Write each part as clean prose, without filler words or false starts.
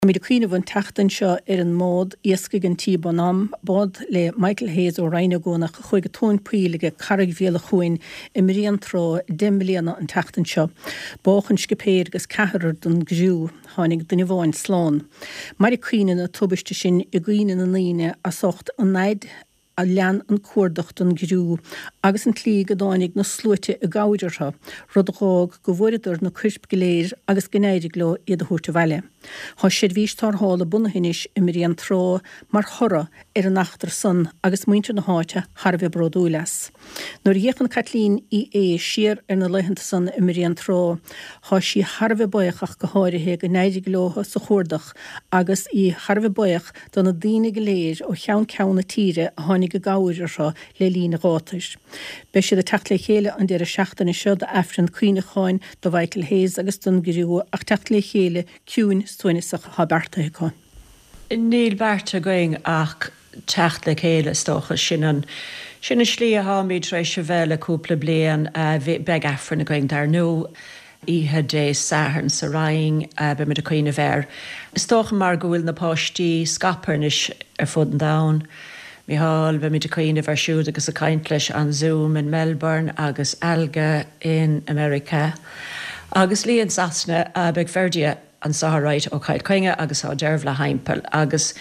Mi de cuioine bhain teachtain seo an mód iascaigh an tí bonam bod le Michael Hayes ó Rhine Gónach chuig tón puilige carrig bhéle chuin I mirion tro 10 milliúna an teachtain seo. Bóchan scipéir gus cehar don gžiú hánig duna bháin slán. Mar cuioine na tubaiste sin I gcuoine na líine a socht an naid a lean an cuardacht an gžiú, agus an tlí go dánig na slúite a gáidirtha, rud rág go bhfuidir na crisp goléir agus gnéidir gló iad a húrta bhaile. Tá siad vís tar hála bunahinis I mirion tro mar chora an nachtar san agus muintir na háite Harbh brodúlas. Nuair dhéchan Catlín I siar na leihananta san I mirion tro, tá sí Harbh buachach go háirithe go néidir glótha sa chuardach agus I Harbh buach don na daoine goléir ó cheann na tíre a tháinig go gáidir seo le lína gátais. Be siad a techt le chéile an deir a seachtainna seo de efran cuioine cháin do Michael Hayes agus don gríú ach techt le chéile ciún stoinisach ha berta há. Níl berta going ach techt le chéile stocha sin slí a hámid rééis se bheile cúpla blian beg efran a going dar nó ihe dé saharn sa raing be mit a cuioine bhéir. Stocha mar go bhfuil na páistí scaparnis fud an dain. Mihal be mit a cuioine bhar siúd agus a caint leis an Zoom in Melbourne agus Alga in America. Agus líon sasna beg verdia an saharáid ó chaid coinge agus á deirh le haimpel. Agus,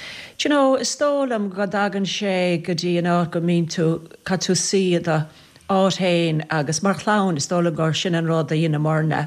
is tólam go dagan sé go dtí an áit go mín tú catú siad a áithéin agus mar chlán is tólam gur sin an rád a dhéana marna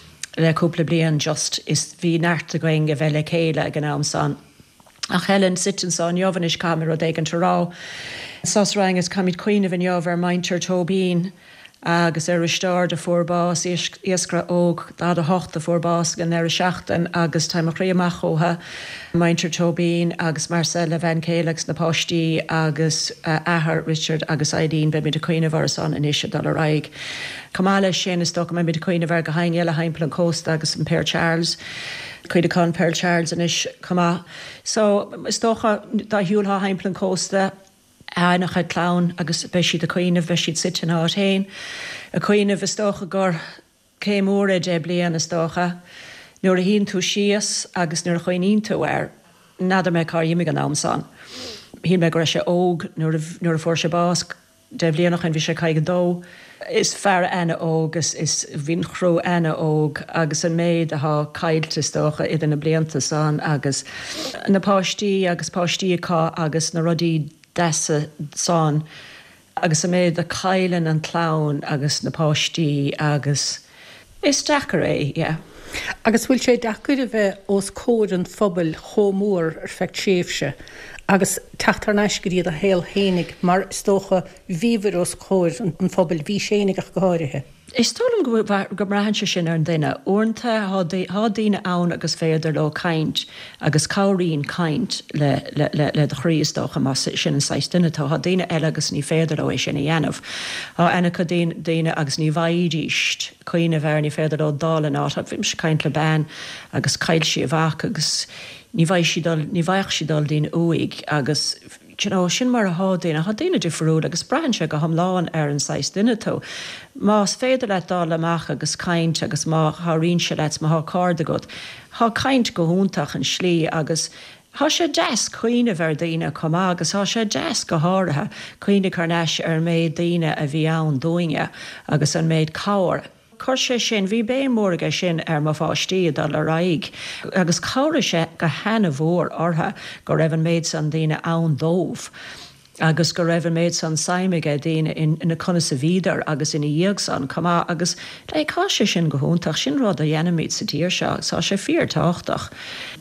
le cúpla blian just is bhí neart a goinge bheile céile ag an am san. Ach Helen sitin sa an jovanis camera ag an tará. Sas rang is camid cuioine bhín jovar maintir tóbín agus ristáir de fórbás iascra óg dá a hocht de fórbás gan a seachtain agus taimach réamach ótha maintir tóbín agus Marcella Van Célex na páistí agus Ahar Richard agus Aideen be mit a cuioine bhar san in isise dal a raig. Kamala sin is stocha me mit a cuioine bhar go hain eile haimpel an Costa agus an Pearl Charles. Cuide con Pearl Charles in is cumá. So stocha da hiúlha haimpel an Costa nach a clown agus beisiad a cuioineh beisiad sitin á hain. A cuioineh stocha gur céim óra de blian a stocha. Nuair a hín tú sias agus nuair a chuoinín tú nadidir me cá dhiimig an amsan. Hín me gur se óg nuair a fór se básc de blianach an bhí se caiige dó. Is fear ana ógus is vinchrú ana óg agus an méid a há caiilte stocha idir na blianta san agus na páistí agus páistíá agus na rodí desa san agus a méid a caiilen an clán agus na páistí agus is dechar yeah. Agus bhfuil sé dechar a bheith os cód an phobal chomór feict séifse agus teachtar neisgurí a héal hénig mar stocha víver os cód an phobal ví sénig ach go háirithe. Is tólam go brahanse sin ar an duine ornta há daoine ann agus féidir le caint agus cáirín caint le de chríostócha mas sin an 16 tá há daoine eile agus ní féidir le sin na dhéanamh. Há ena go daoine agus ní bhaidíist cuioine bhar ní féidir le dála át bhím se caint le ben agus caiil si a bhach agus ní bhaich si dal daoine uig agus sin mar a hádéine difriúd agus brehanse go hamláin ar an 16 tó. Más féidir le dála amach agus caint agus má tharín se leit má cáda go. Tá caint go húntaach an slí agus há sé deas cuioine bhar daoine comá agus há sé deas go háirithe cuioine carneis ar méid daoine a bhí ann dóine agus an méid cáir. Cur sé sin bhí bé mórga sin ar má fáistí dal a raig agus cáir sé go hena bhór ortha go raibh an méid san daoine ann dómh agus go raibh an méid san saimiige daoine ina conna sa bhídar agus ina dhéag san comá agus le cá sé sin go húntaach sin rud a dhéanamid sa tíir seo sa sé fíortáchtach.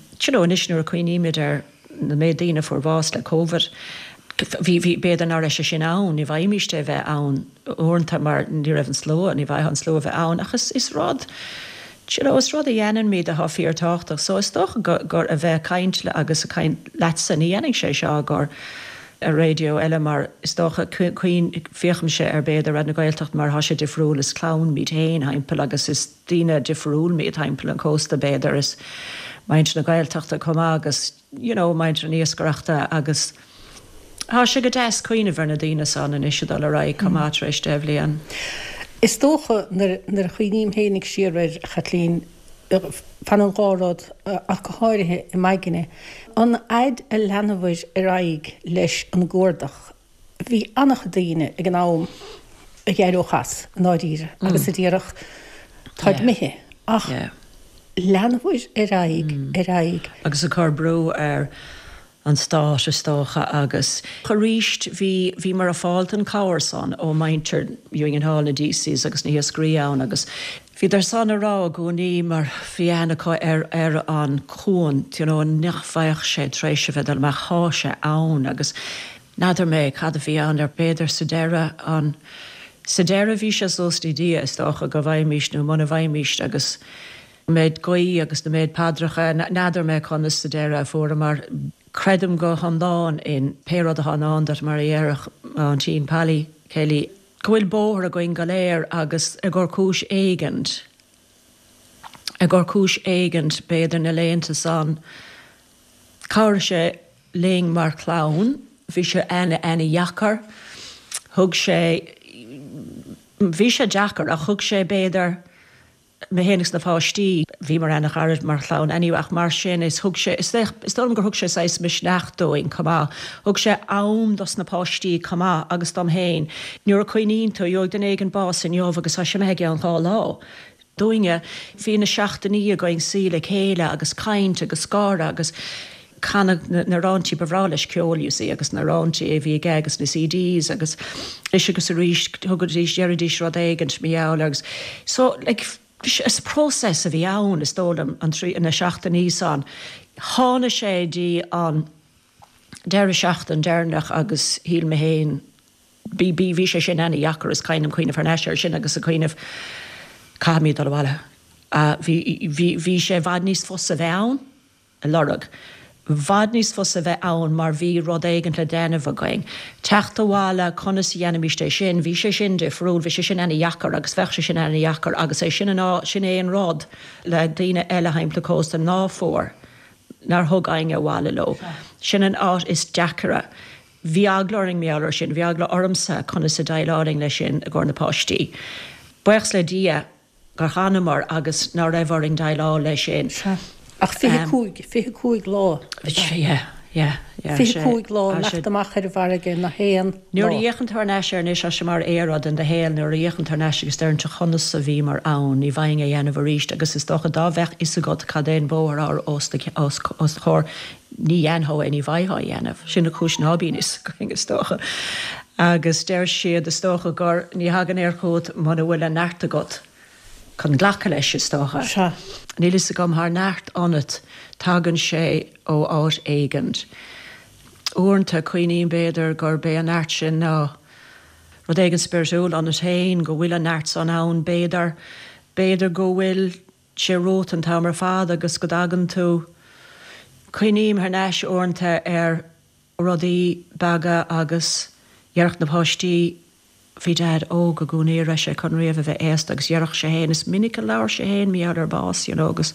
Is nuair a cuioiníimiid ar na méid daoine fórbás le COVID. Bhí béad an áris sin ann, ní bhaimiste bheith ann ornta mar ní raibh an sló, ní bhaith an sló bheith ann, achas is rud. Is rud a dhéanaan míad a há fíortáchtach, so is doch gur a bheith caintle agus a caint letsan í dhéananig sé seo gur a radio eile mar is doch a cuioin fiocham sé ar béad a rad na gailtacht mar há sé difriúil is clán míad hain haimpel agus is daoine difriúil míad haimpel an Costa béidir is maint na gailtachta comá agus, maint an níoscarachta agus há sé go deas cuioine bhar na daoine san in isise dal a raig comát rééis de blian. Is tócha nar chuoiníim hénig siar Chatlín fan an gárad a go háirithe I maiginine. An aid a leanamhaid a raig leis an gcórdach. Bhí annach daoine ag an nám a gheadóchas an áidíre, agus a ddíireach táid mithe. Ach, leanamhaid a raig. Agus a chur brú an stáis stócha agus. Choríist hí mar a fáilt an cáir san ó maintir Ewing an Hall na DCs agus ní scríán agus. Bhí ar san ará a gúní mar fianachá ar an cún, an nechfeich sé tréise bheit me cháise ann agus nadidir mé cad a bhí an ar beidir Sadéire an Sadéire bhí sé sóstí díos dócha go bhaimís nó mna bhaimís agus méid goí agus na méid padracha nadidir mé chuna Sadéire fóra mar credum go handáin in péad a hanán dat mar éireach an tín Pally Kelly gohfuil bóthir a going galéir agus a gur cúis éigent. A gur cúis éigent beidir na léanta san. Cáir sé léing mar clán, bhí sé ana jacar, thug sé bhí sé jacar a thug sé beidir me hénigs na fáistí bhí mar anna charid mar chlán aniuach mar sin is thug sé is dom gur thug sé sais mis nachdóing comá thug sé am dos na páistí comá agus dom héin nuair a chuoín tú joag den éigen bás in jobh agus sé meige an gá lá. Dúinge hí na seachtaí a going síle chéile agus caint agus scára agus canna na rántí bhrális ceolúsaí agus na rántí a bhí agus na CDs agus is agus a ríis thugad ríis dearadís rud éigent miáil agus. So is próses a bhí ann is tólam an trí na seachtaí san. Hána sé dí an deire seachtain dearnach agus híl me héin bhí sé sin anna jacar is caiinm chuoineh farnéisiir sin agus a chuoineh caimíad ar bhile. Bhí sé bhad níos fós a bheann a lorug. Bhad níos fós a bheith ann mar bhí rud éigent le déanamh going. Teachta bhála conas dhéanamiste sin, bhí sé sin de friúil, bhí sé sin anna jacar agus bheith sé sin anna jacar agus é sin é an rád le daine eile heimpla cósta ná fór nar thug ainge bhála lo. Sin an áit is deacara. Bhí aglaring méallar sin, bhí agla ormsa conas a dailáring le sin a ggur na páistí. Buchs le dia gur chanamar agus ná raibhharing dailá le sin. Ach fihe cúig lá. Fihe cúig lá nach amach ar bharige na héan. Nuair íochant tarnéisiir ní se mar éad in de héal nuair íochant tarnéisiir gus dearn chonas sa bhí mar ann í bhaing a dhéanamh ríist agus is docha dábheith is a god cadéin bóthar ar os chóir ní dhéanthó any bhaithá dhéanamh. Sin na chúis nábín is gus docha. Agus déir siad is docha gur ní hagan éarchód mana bhfuil a neartta got. Chun ghlacha leis is tócha. Nílis a gom haar nacht annet, tagan sé ó áit éigent. Uornta cuioín beidir gur bé an nacht sin ná. Rud éigen spirituúil an it hain go bhfuil a nacht san ann beidir go bhfuil sé rót an tamar fád agus go dagan tú. Cuioín haar neis uornta ar rudaí baga agus dhearch na páistí Bhí dad go gúnéire sé chun riamh bheith éast agus dhearach sé héin is minic leir sé héin mí ar bás agus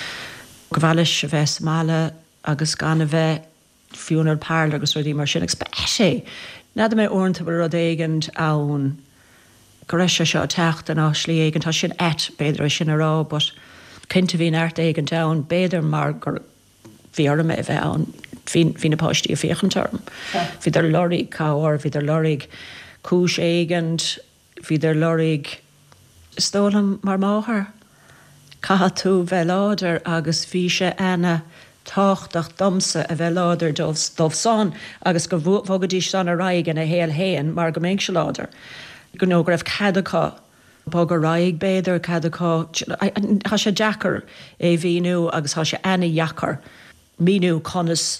go bhheis a bheith mála agus gan a bheith fiúnar páir agus ruí mar sin sé. Nada mé ornta bar rud éigent ann go raibh sé seo techt an áslí éigent tá sin beidir sin ará, but cinnte bhín airt éigent ann beidir mar gur bhí orm a bheith ann hí na páistí a féchantarm. Bhí ar lorig cáir, bhí ar lorig cúis éigent, bhí ar lorig stólam mar máthair. Caithe tú bheith láidir agus bhí sé ana táchtach domsa a bheith láidir dómh san agus go bhógadí san a raig in a héal héan mar go méid se láidir. Go nó go raibh cadacha bog a raig beidir cadacha há sé deacar é bhíú agus há sé ana jacar míú conas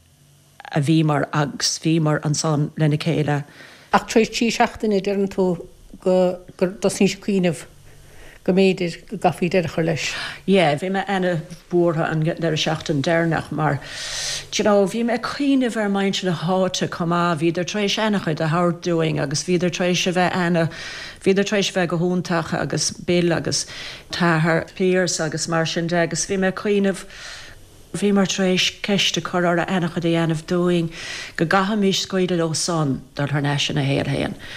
a bhí mar agus bhí mar an san lena céile. Ach tríéis tí seachtain i deireann tú gur dos ní sé cuioineh go méidir go gafií deireachar leis. Bhí me ana búrtha an ar seachtain dearnach mar bhí me cuioineh ar maint na háte comá bhíidir trééis annachchuid a hardúing agus bhíidir trééis se bheith ana bhíidir trééis bheith go húntacha agus bil agus táthar pírs agus mar sin de agus bhí me cuioineh bhí mar trééis ceiste chur ar a annachchuid a dhéanamh dúing go gahamís scoide ó son dar th neis na héal héan.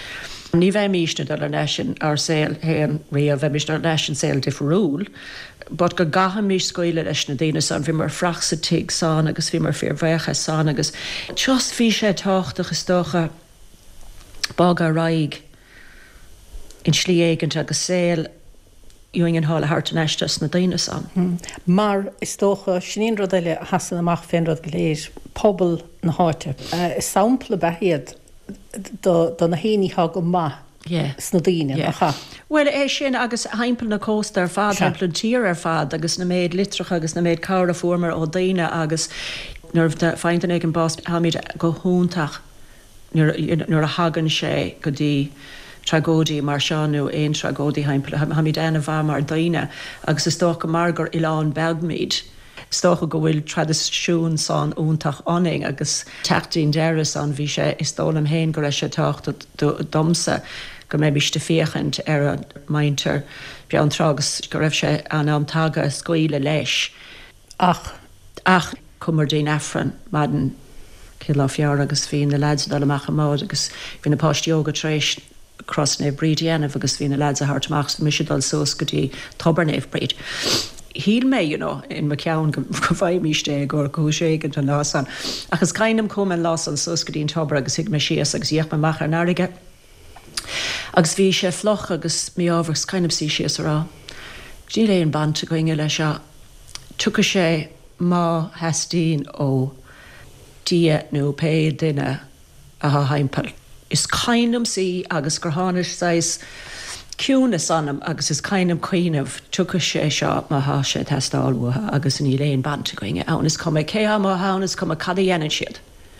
Ní bheith míiste do leis ar saoil héan riamh bheith mis leis an saoil difriúil, but go gaha mí scoile leis na daine san bhí mar frachsa tiigh san agus bhí mar fear bhecha san agus just bhí sé táchtach is tócha bag a raig in slí éigent agus saoil Ewing hála hart an eistes na daine san. Mar is tócha sníon rud eile hasan amach féin rud goléir pobl na háte. Is sampla behiad do na héanaíthe go maith sna daine cha. Well é sin agus heimpel na cósta ar fad heimpel an tír ar fad agus na méid litrach agus na méid cara formar ó daine agus nuair feintan ag an bás haid go húntaach nuair a hagan sé go dtí tragódí mar seanú éon tragódí heimpel haid ana bha mar daine agus is tócha margur Ileán Begmid. Stocha go bhfuil tradiisiún san úntaach aning agus teachtaín deiras an bhí sé is tólam héin go leis sé tácht domsa go mé biste féchant ar an mainter bean tragus go raibh sé an amtága scoile leis. Ach cumar dín affran madan cilá fear agus bhí na lads dal amach amód agus bhí na páistioga tréis crossné brídianamh agus bhí na lads a hartach misidal sos go dtí tobarnéh bríd. Híl mé in me ceann go bhaid míiste gur go sé an lásan. Agus caiinnim cum an lásan sos go dtíon tobar agus hiag me sias agus dhéoch me mach ar náige. Agus bhí sé floch agus mí ábhars caiinnim sí sias ará. Dí réon banta goinge lei seo. Tucha sé má heastín ó dia nó pe duine a haimpel. Is caiinnim sí agus gur hánis sais ciúna sanam agus is caiinnim cuiinmh tucha sé seo má há sé testáilmha agus in í léon banta goinge annas cum cé má hánas cum cad dhéanaan siad.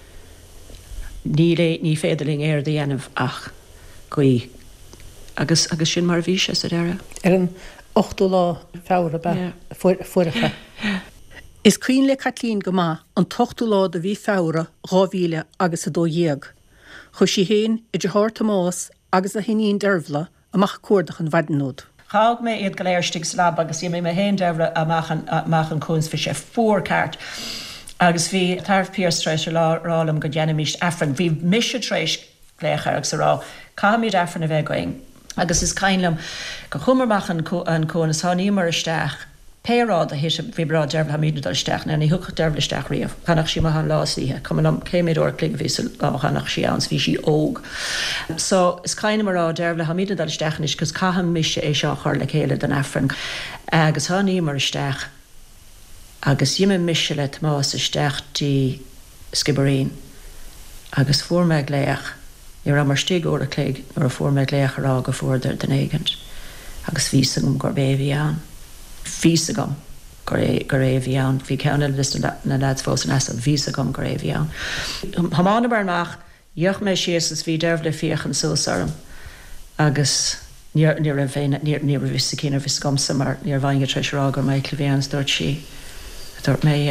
Ní féidirling ar dhéanamh ach goí agus sin mar bhí sé éire. Ar an 8 lá fára be fuiricha. Is cuioin le Catlín go maith an 8 lá a bhí fára ráhíle agus a dó dhéag. Chu sí héin idir háirta más agus a hiníon derbhla amach cuardach an bhadanód. Chaag mé iad go léirstig slab agus i mé héin derbhla amach an cúns fi sé fórceart. Agus bhí tarf Pierce rálam go dhéanamíist affran. Bhí mis trééis léchar agus rá cáid affran a bheith going. Agus is caiinlam go chumarach an cónas háí mar isteach. Pérád a his bhí bra derbhla míad isteach na í thucha derbhlisteach riamh. Chanach sí mar an lásíthe, cum am céimiid or clig ví chanach sí ans bhí sí óg. So is caiine mar rá derbhla ha míad isteachnis cos caiham mis é seo chuir le chéile den affran. Agus háí mar isteach agus dhiime mise le más isteach tí skibarín agus fuórmeid léach ar a mar stig ó a clig ar a fuórmeid léach ará go fuórdir den éigent. Agus vísagum gur béhí an. Vísagum gur éhí an. Bhí ceanna list na lads fós an asad vísagum gur éhí an. Hamána barnach dheoch mé sias is bhí derbh le fiochan súsarm agus ní a vis cínar vis gomsa mar níor bhainge treisrá gur mé clivéans dúirt si. Dúirt mé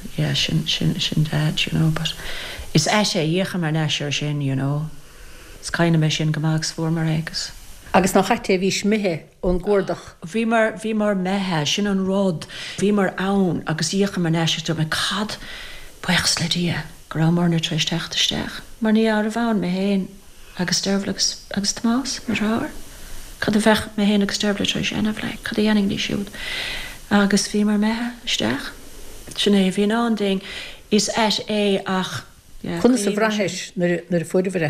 sin dead, but is sé dhécha mar neisiir sin, Is caiine mé sin gomagus fuór mar agus. Agus nach chaite bhí smithe ón gúrdach. Bhí mar methe sin an rod, bhí mar ann agus dhécha mar neisiir me cad buchs le dia gur mar na treis teachtasteach. Mar ní ar a bhain me héin agus derbhlagus agus tamás mar ráir. Cad a bheith me héin agus derbla treis enamh le, cad a dhéanaing ní siúd. Agus bhí mar methe isteach. Sin é bhí an ding is é ach. Chuna sa bhreis nar a fuidirhre.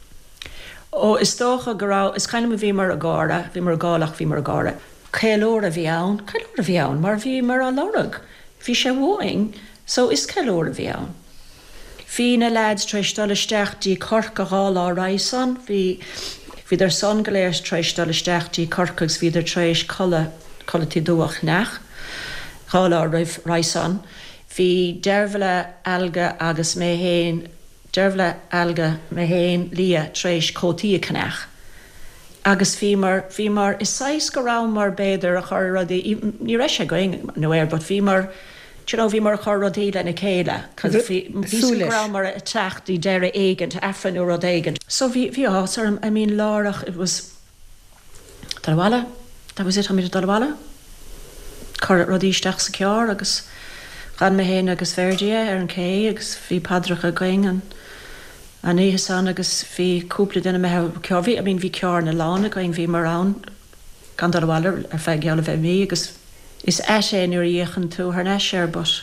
Ó is tócha gorá is caiine bhí mar a gára, bhí mar gálaach bhí mar gára. Célóra bhí ann, mar bhí mar a lorug. Bhí sé bhing, so is célóra bhí ann. Bhí na lads treis dolisteach dí corca gála raisan, bhí ar son goléir treis dolisteach dí corcagus bhí ar treis colatí dúach nach, gála raisan. Bhí derbhla alga agus mé héin derbhla alga me héin lia treis cótaí canach. Agus bhí mar is 6 go rá mar béidir a chur rodí ní reis sé going nóir, but bhí mar bhí mar chur rodí le na céile, cos bhí rá mar a teachtaí deire éigent affran ó rod éigent. So bhí ásarm, lárach, it was Dalwala, that was it, ha mí Dalwala. Chur rodíisteach sa ceár agus gan me héin agus verdia ar an cé agus bhí padracha going An é san agus bhí cúpla duna me ceirhí, a bhín bhí cear na lána going bhí mar an gan bhhair ar fe geala bheith mí agus is sé nuair dhéchan tú th ne sé bus.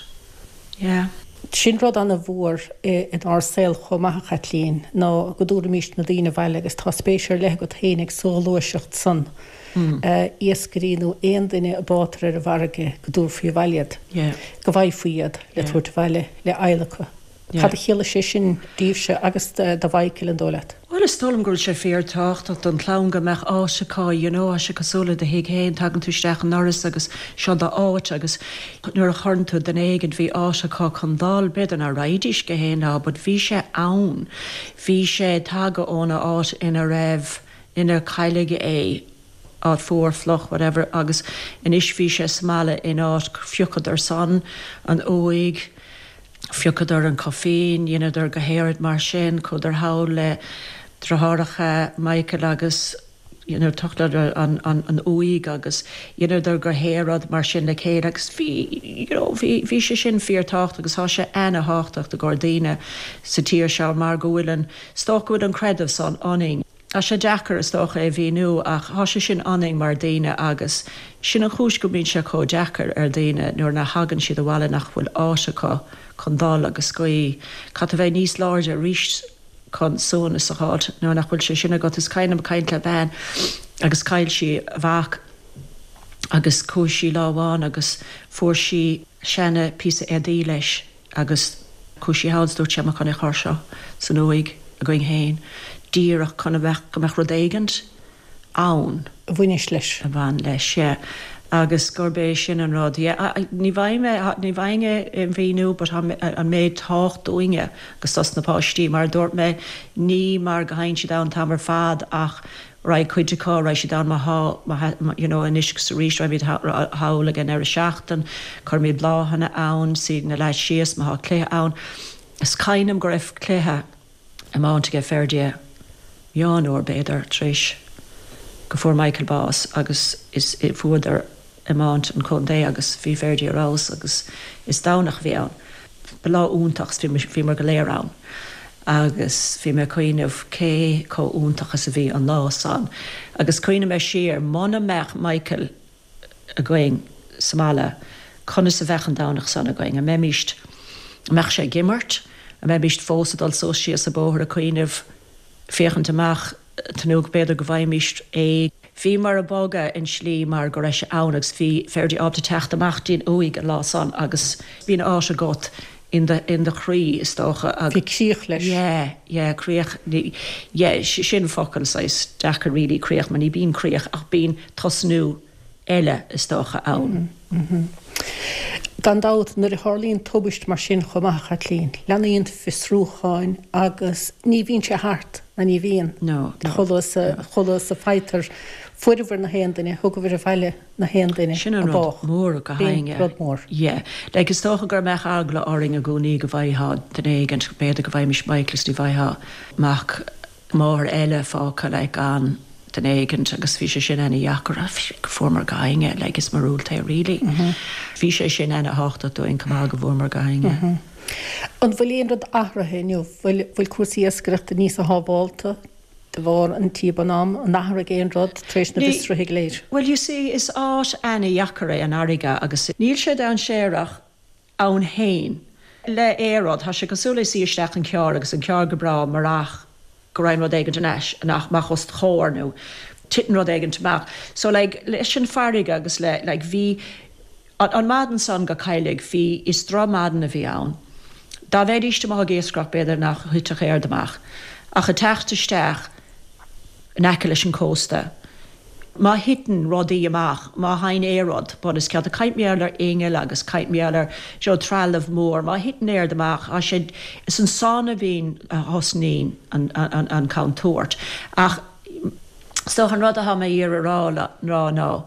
Sin rud anna bhór in ásil chomacha líon ná go dúra míist na dtíine bhile agus tá spéisiir le go héananig sóluiseocht san. Iascaríú aon duine a bátar ar a bharige go dúr faoi bhailead. Go bhaid faoiad le tuairta bhile le eilecha. Cad a chéile sé sin díobse agus de bhaicil an dólaat. Well is stolam gúil sé féartácht dat an chlán go meach áiseá a se cosúla de hiag héin tagan túisteach an noras agus seo de áit agus nuair a chornú den éigen bhí áiseá chundal bed an a raidís go héná, bud bhí sé ann. Bhí sé tagga óna áit ina raibh ina cailige é áit fuórfloch, whatever, agus in is bhí sé smála in áit fiocad ar san an óig, fiocad ar an cafféin, dhéanaidir go héad mar sin, chud ar há le tráthacha Michael agus tuchtla an óig agus dhéanaidir gur héad mar sin le chéad agus bhí sé sin fíortácht agus há sé ana háachtacht a Gordíine sa tír se mar gohfuilen stochúil an credamh san aning. A sé dechar is stocha é bhíú ach há sé sin aning mar daine agus sin an chúis go bín se có dechar ar daine nuair na hagann siad a bhile nach bhfuil áiseá chundal agus scoí cat a bheith níos láide ríist chun sóna sa háit nuair nach bhfuil sé sinna go is caiinam caiint le ben agus caiil si bhach agus cóisí láháin agus fuair si sena písa édí leis agus cóisí hádsú teach chuna chuirseo san óig a going héin. Díach chuna bheith go meach rudéigent ann. Bhuinis leis. A bhain leis, sé. Agus gorbééis sin an rád. Ní bhainge in bhíú, but an méid tácht dúinge agus tas na páistí, mar dúirt me ní mar go hain si da tamar fad ach raid chuideá raid si da in isc sa ríis ra míid hála gan ar a seachtain, chur míid bláhanna ann si na leid sios má cléthe ann. Is caiinam go raibh cléthe amánta go férdí Jan or beidir tríis go fór Michael Bás agus is fuidir imáint an chundé agus bhí férdí arás agus is dánach bhí ann. Belá úntachs bhí mar go léir ann. Agus bhí me chuoineh cé có úntachas a bhí an lá san. Agus chuoine me siar mána meach Michael a going Somála chuna sa bhechan dánach san a going a méimiist meach sé gimmart a méimiist fósadal sóisií sa bóthir a chuoineh féchan amach tanúg beidir go bhaimimiist é bhí mar a boga in slí mar go raibh sé annagus bhí férdí ábta techt amachtíon óig an lá san agus bhíon á a got in de chrí is tócha bhí críoch leis. Críoch sin focail sais dechar rilí críoch man ní bíon críoch ach bíon tosnú eile is tócha ann. Dan dáut nuair a Harlíonn tubaist mar sin chomacha líon, leanaíonn fisrúcháin agus ní bhíonn sé hart na ní bhíon. No. Cholas a feitar fuidirhar na héandaine, thug bhir a bheile na héandaine. Sin an rud mór go hainge. Rud mór. Le is tócha gur meach agla áring a gúnaí go bhaithá den éigen beidir go bhaimiis Michaelis dí bhaithá mach mór eile fácha le an den éigen agus bhí sé sin ena dhachar a formar gainge le is marúlta rilí. Bhí sé sin ena háta doin cumá go bhórmar gainge. An bhfuil rud ahrathainniu bhfuil cuasaí ascaireachta níos a hábáilta de bhar an tíbanám an nachra géon rud tréis na bistrathaigh léir. Well, you see, is áit ena dhachar an airige agus níl sé an séireach ann hain. Le éad tá sé cosúla sí isteach an cear agus an cear go bra marach go raibh rud éigeant inis nach machos chóirnú titan rud éigeant amach. So leis sin farige agus le bhí an madan san go caiilig hí is drá madan a bhí ann. Dá bheith íiste má géascrach beidir nach chuiteach éard amach. Ach a teachtasteach neice leis an cósta. Má hitan rodí amach, má hain éad, bod is cead a caiint méallar ingel agus caiint méallar seo trealamh mór, má hitan éard amach, a sé is an sána bhín a hosnín an countúirt. Ach, so an rud a ha mé ar rá ná.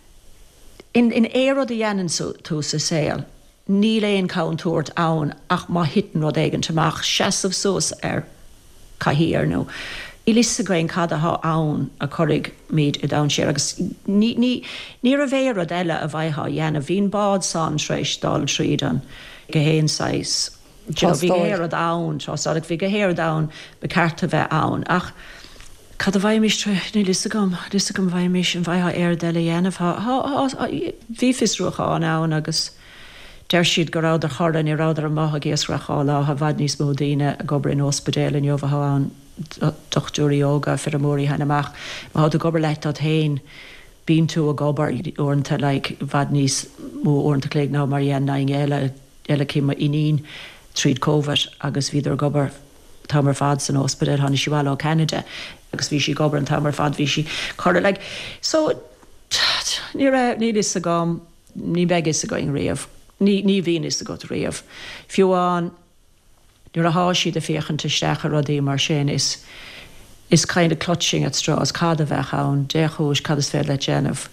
In éad a dhéanaan tú sa saoil, ní léon countúirt ann ach má hitan rud éigeant amach, seasamh suas caihíar nó. Ilis a gwein cad a ha ann a chorig míid I dawn sér agus ní a bhéir ad eile a bhaithá dhéana bhín bád san tréis dal tríd an gehéin sais bhí héir a dán Tásáach bhí go héir dán be carta bheith ann ach cad a bhaim mis ní lisagam bhaim mis an bhaitha air deile dhéanamh bhí fisrúcha an agus deir siad go ráidir choran I ráidir a maitha géasraála a bhhad níos mó daine a gobar in ospedéil in jobhaán dochtúí óga fir amóí henamach má há a gobar leit at hain bín tú a gobar orintanta le bhd níos mó orintanta léig ná mar dhéan na eile cimma inín tríd COVID agus bhíidir gobar tamar fad san ospedéil hána si bhile á Canada agus bhí si gobar an tamar fad bhí si chuir le so ní is a gám ní beg is a going riamh ní bhíon is a go riamh fiúáin nuair a háisiad a féchananta steachar rodí mar sin is kind of clutching at straws cad a bheith ann déchúis cad is féad le déanamh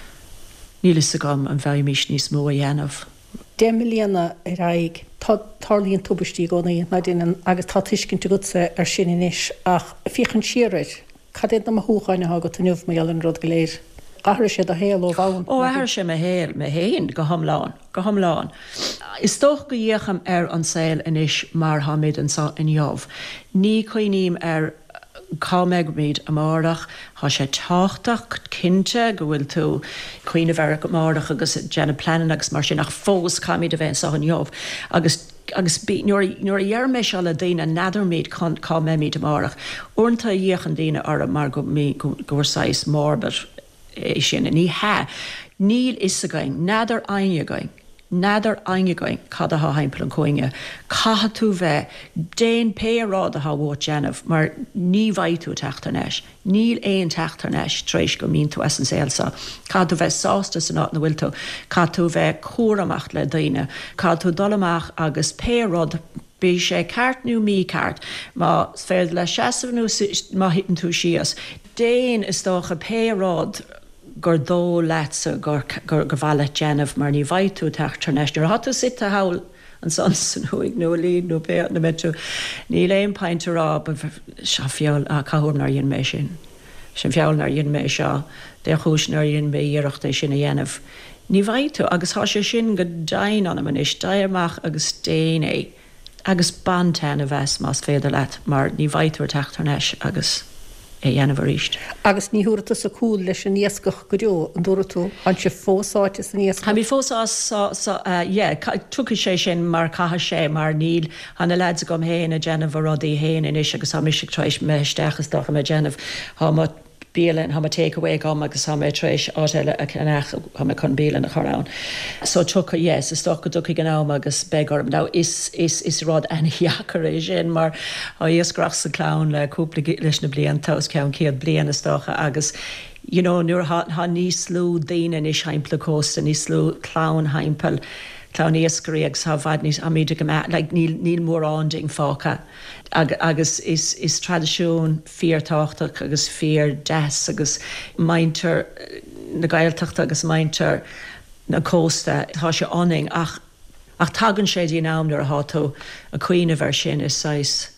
ní is a gám an bheith mis níos mó a dhéanamh 10 milliúna raig tarlíonn tubistí gcónaí na dtíanaan agus tá tuiscint gosa ar sin inis ach fiochan siarid cad éad na thuúchaine ha go tanmh mé an rud go léir. Ahar sé a héal ó bhain. Ó ahar sé me héal me héin go thomláin. Is tóch go dhécham ar an saoil inis mar haid an sa in jobh. Ní chuoiníim ar cámegmid amárach há sé táchtach cinnte go bhfuil tú chuoine bhar amárach agus Jenna planan agus mar sin nach fós cámid a bheith sa an jobh agus nuair a dhearmé se le daine nadarméid cá méid amárach. Ornta dhéchan daine ar mar go gúsáis mórbar sin a ní ha. Níl is a going, nadar aine going. Cad a ha heimpel an coinge. Caha tú bheith, déin pérád a ha bhót Jennifer, mar ní bhaitú teachtarneis. Níl éon teachtarneis tréis go mín tú esan séalsa. Cad tú bheith sásta san át na bhfuil tú. Cad tú bheith córamach le daine. Cad tú dolamach agus pérád bí sé cartnú mí cart, má féad le 60nú má hitan tú sias. Déin is dócha pérád gur dó letse gur bhile Jennifer mar ní bhaitú teachtarneis. Nuair hatú sit a hail an san huig nó lín nó bé na mitú. Ní léon paintar rá se fiol a caúnar dhéon mé sin. Sin fiolnar dhéon mé seo de chúisnar dhéon mé dhéireachta sin a dhéanamh. Ní bhaitú agus há sé sin go dain anam an is dairmach agus déin é. Agus bantain a bheits más féidir leat mar ní bhaitú teachtarneis agus dhéanamh ríist. Agus ní thuúirta sa cúil leis an níoscach go deo an dúra tú an se fósáte san níoscach. Ha mí fósás tucha sé sin mar caitha sé mar níl hanna leid gom héin a Jennifer rodí héin in is agus ha mis treéis meisteachchas docha me Jennifer ha mat bílan ha take away gom agus ha me treéis áile a cnach ha me chun bílan a chorán. So tucha yes, is stocha ducha gan ám agus begorm. Now is rod an hiachar é sin mar a íosgrach sa clown le cúpla leis na blian taus ceann ciad blian is stocha agus you know, nuair ha níos slú daine is heimpla cósta níos slú clown heimpel clown éascaríag ha bhad níos amíide go like níl mór ánding fáca agus is tradiisiún fíortáchtach agus fíor des agus mainter na gailteachta agus mainter na cósta tá sé aning ach tagann sé dí nám nuair a hátó a cuioine bhar sin is sais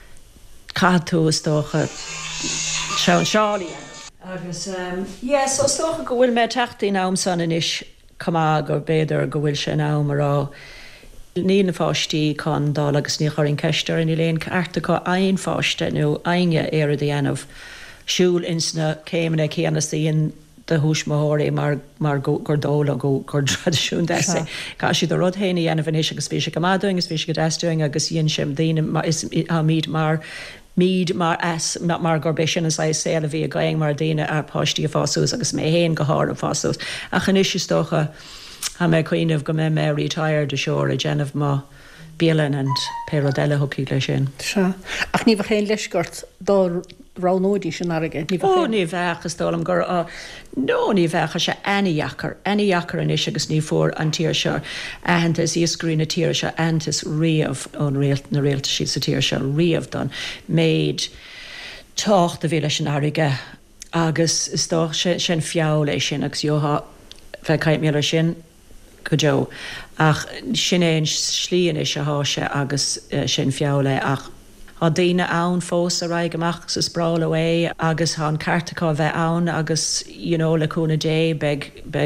catú is dócha seán seálaí agus so stocha go bhfuil mé teachtaí nám san inis cumá gur béidir go bhfuil sé nám ará ní na fáistí chun dá agus ní choirn ceistar in léon cartacha aon fáiste nó aine éad dhéanamh siúil insna céimna chéanaí de húsmóirí mar gur dóla gur tradiisiún de sé. Cá si do rud héna dhéanamh inis agus bhí sé go máúing agus bhí sé go deúing agus dhéon sem daine is míad mar as mar gur sin as sé a bhí a gaing mar daine ar páistí a fásús agus mé héon go háir a fásús. A chanis is tócha ha mé chuoineh go mé retired a seoir a Jennifer má bílan and pérodile hocí lei sin. Se. Ach ní bh chéin leisgurt dá ránóidí sin aige. Ní bheachchas dólam gur nó ní bhecha se aíachar an is agus ní fór an tíir seo ahantas íoscrí na tíir se antas riamh ón na réalta sí sa tíir se riamh don méid tácht a bhí leis an aige agus is dó sin fiáil é sin agus joha bheith caiit mé sin go deo ach sin éon slíon is a háise agus sin fiála ach há daine ann fós a raig amach sa spráil é agus há an cartaá bheith ann agus leúna dé beg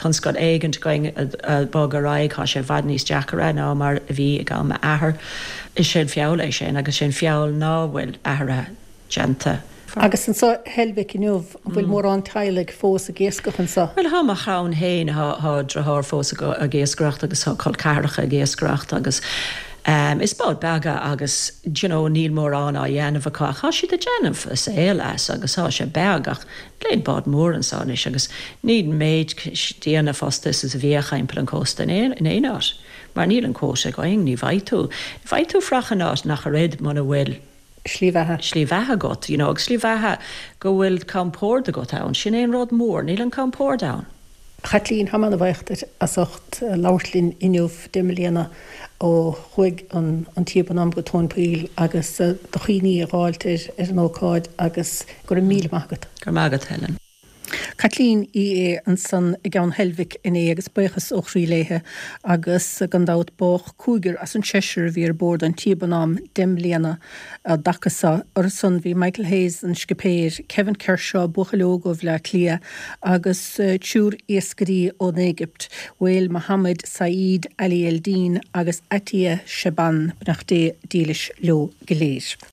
chunscod éigent going bog a raig há sé bhd níos deachara ná mar bhí ag am ahar is sin fiáil é sin agus sin fiáil ná bhfuil ahara genta. Agus an sa helbeh inniuh bhfuil mór an tailig fós a géascachan sa. Well ha mar chrán héin há drathir fós a géascracht agus há col carcha a géascracht agus is bád bega agus níl mór an á dhéanamh cá há si a déanamh is élas agus há sé begach léon bád mór an sáis agus níd méid déanana fostas is a bhíochaimpel an cósta in éás. Mar níl an cósa going ní bhaitú. Bhaitú frachanát nach a réid man a bhfuil Slíbhethe got, agus slíbhethe go bhfuil campór a got ann, sin éon rád mór, níl an campór da. Chatlín ha man a bhaachtar as ocht láirlín inniuh dimlíana ó chuig an tíbanam go tónpaíl agus do chiní a gáiltir ar an ócáid agus gur míle mágad. Gur mágad Helen. Catlín í an san i gan helvic in agus buchas ó chríléthe agus gandát bách cúgur as an Cheshire bhí bord an tíbanam dimlíana a dachasa ar san bhí Michael Hayes an scipéir Kevin Kershaw buchalóg ó bhle clia agus túr éascarí ó Egypt Wael Mohammed Saeed Ali Eldin agus Atia Shaban nach dé dílis leo geléir.